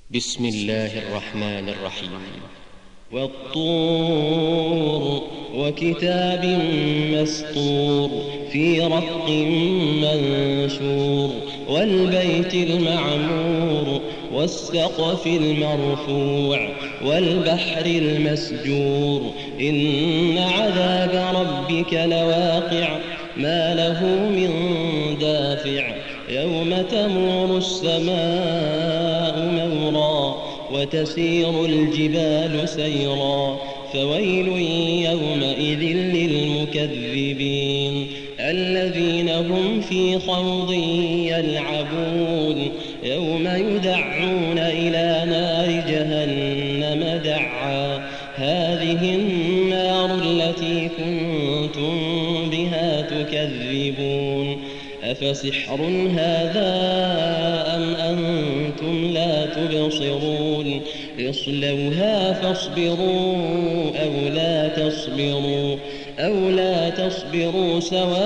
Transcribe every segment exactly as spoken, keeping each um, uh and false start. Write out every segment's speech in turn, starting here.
بسم الله الرحمن الرحيم. والطور وكتاب مسطور في رق منشور والبيت المعمور والسقف المرفوع والبحر المسجور إن عذاب ربك لواقع ما له من دافع يوم تمور السماء مورا وتسير الجبال سيرا فويل يومئذ للمكذبين الذين هم في خوض يلعبون يوم يدعون إلى نار جهنم دعا هذه النار التي كنتم بها تكذبون أفسحر هذا أم أنتم لا تبصرون اصلوها فاصبروا أو لا تصبروا أو لا تصبروا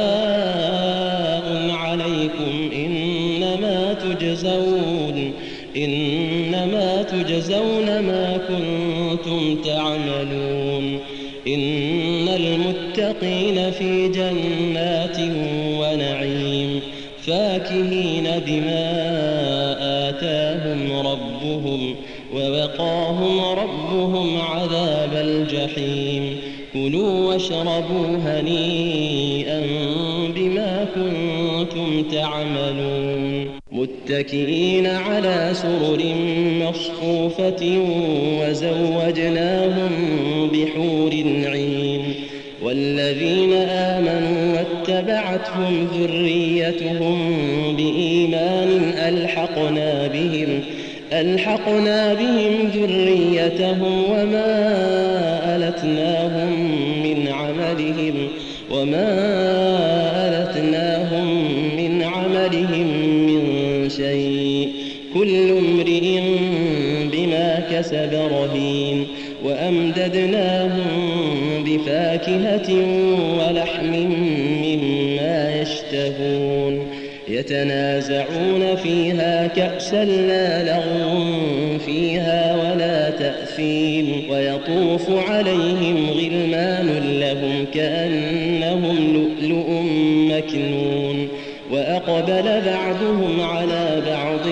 سواء عليكم إنما تجزون إنما تجزون ما كنتم تعملون إن المتقين في جنات ونعيم فاكهين بما آتاهم ربهم ووقاهم ربهم عذاب الجحيم كلوا واشربوا هنيئا بما كنتم تعملون متكئين على سرر مصفوفة وزوجناهم بحور عين والذين آمنوا واتبعتهم ذريتهم بإيمان ألحقنا بهم ألحقنا بهم ذريتهم وما ألتناهم من عملهم وما ألتناهم من عملهم من شيء كل امرئ بما كسب رهين وأمددناهم بفاكهة ولحم مما يشتهون يتنازعون فيها كأسا لا لغو فيها ولا تأثيم ويطوف عليهم غلمان لهم كأنهم لؤلؤ مكنون وأقبل بعضهم على بعض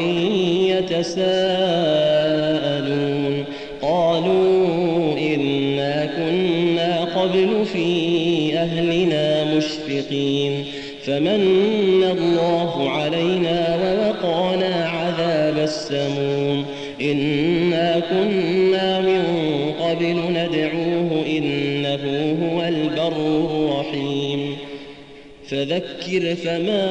يتساءلون قالوا إنا كنا قبل في أهلنا مشفقين فمن الله علينا ووقانا عذاب السموم إنا كنا من قبل ندعوه إنه هو البر الرحيم فذكر فما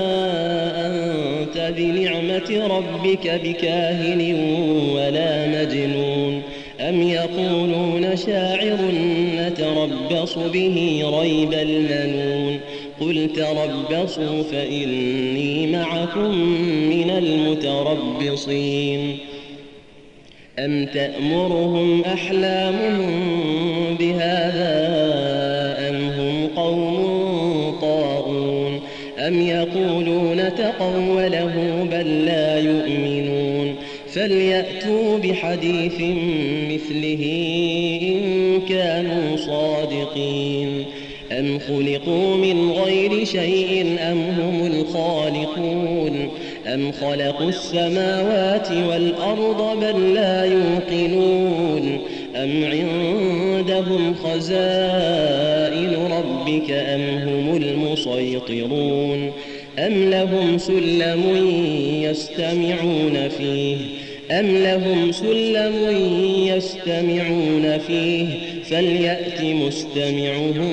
أنت بنعمة ربك بكاهن ولا مجنون أم يقولون شاعر نتربص به ريب المنون قل تربصوا فإني معكم من المتربصين أم تأمرهم أحلامهم بهذا أم هم قوم طاغون أم يقولون تقوله بل لا يؤمنون فليأتوا بحديث مثله إن كانوا صادقين أم خلقوا من غير شيء أم هم الخالقون أم خلقوا السماوات والأرض بل لا يوقنون أم عندهم خزائن ربك أم هم المسيطرون أم لهم سلم يستمعون فيه أم لهم سلم يستمعون فيه فليأت مستمعهم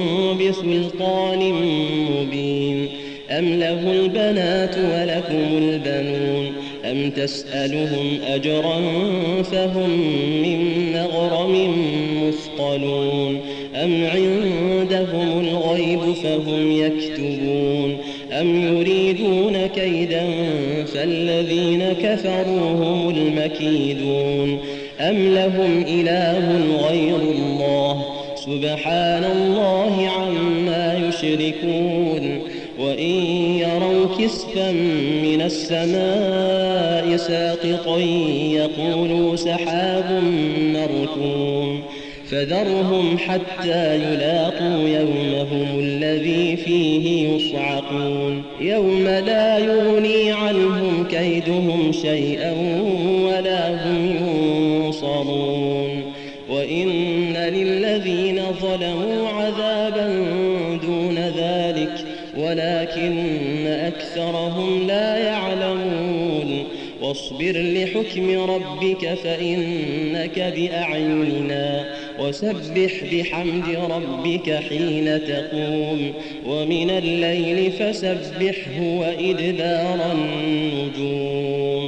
بسلطان مبين أم له البنات ولكم البنون أم تسألهم أجرا فهم من مغرم مثقلون أم عندهم الغيب فهم يكتبون أم يريدون كيدا فالذين كفروا هم المكيدون أم لهم إله غير الله سبحان الله عما يشركون وإن يروا كسفا من السماء ساقطا يقولوا سحاب مركوم فذرهم حتى يلاقوا يومهم الذي فيه يصعقون يوم لا يغني عنهم كيدهم شيئا ولا هم ينصرون وإن للذين ظلموا عذابا دون ذلك ولكن أكثرهم لا يعلمون واصبر لحكم ربك فإنك بأعيننا وسبح بحمد ربك حين تقوم ومن الليل فسبحه وإدبار النجوم